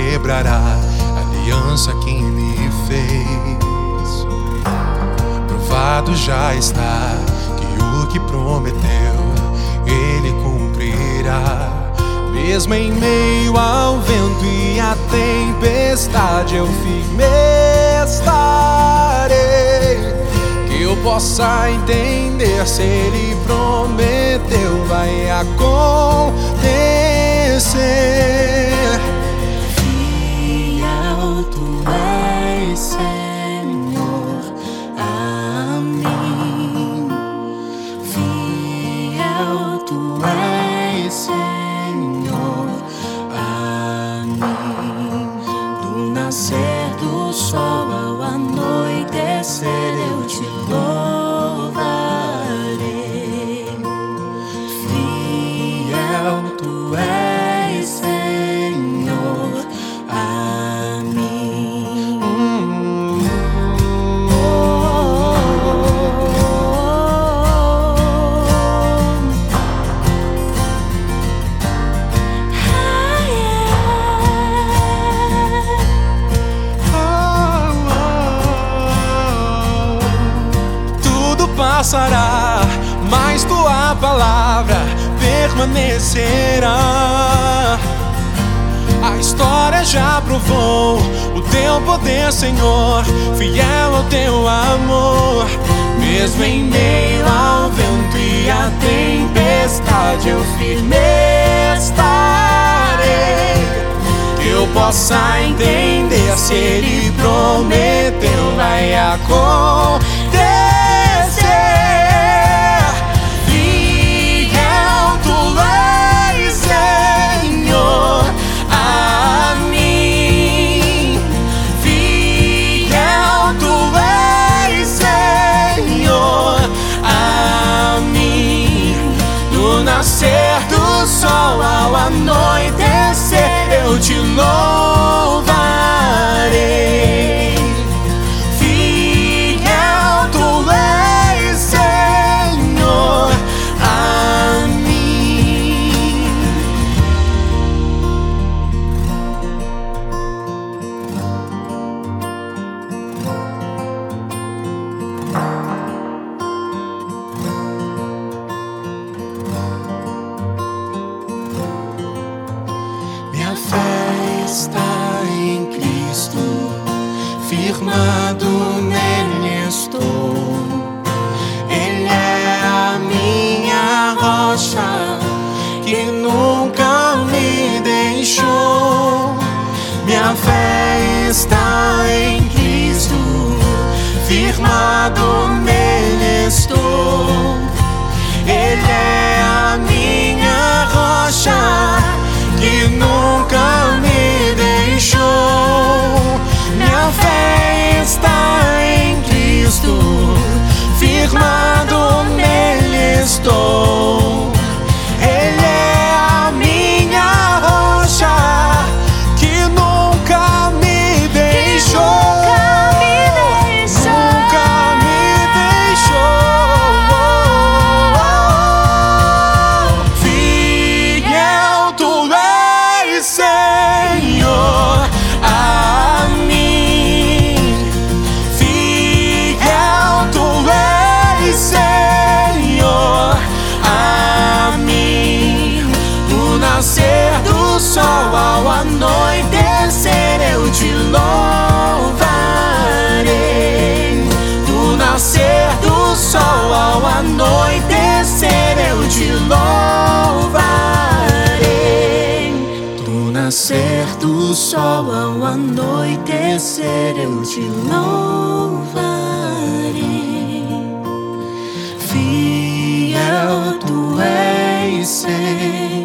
quebrará a aliança que me fez. Provado já está que o que prometeu Ele cumprirá. Mesmo em meio ao vento e à tempestade, eu firme estarei. Que eu possa entender, se Ele prometeu, vai acontecer. Fiel tu és, Senhor, a mim. Fiel tu és, Senhor, a mim. Do nascer do sol ao anoitecer, eu te louvarei. Fiel tu és, Senhor, a mim. Tudo passará, mas tua palavra permanecerá. A história já provou o teu poder, Senhor, fiel ao teu amor. Mesmo em meio ao vento e à tempestade, eu firme estarei. Que eu possa entender, se Ele prometeu, vai acontecer. Fiel tu és, Senhor, a mim. Fiel tu és, Senhor, a mim. Do nascer do sol ao anoitecer, eu te louvarei. Fiel tu és, Senhor, a mim. Minha fé está em Cristo, firmado nele estou. Ele é a minha rocha, que nunca me deixou. Minha fé está em Cristo, firmado nele estou. Ele é a minha rocha, que nunca me deixou. Minha fé está em Cristo, firmado nele estou. Ele é a minha rocha, que nunca me deixou. Nunca me deixou. Fiel tu és, Senhor, a mim. Fiel tu és, Senhor, a mim. Do nascer do sol ao anoitecer, eu te louvarei. Do nascer do sol ao anoitecer, eu te louvarei. Do nascer do sol ao anoitecer, eu te louvarei. Fiel tu és, Senhor.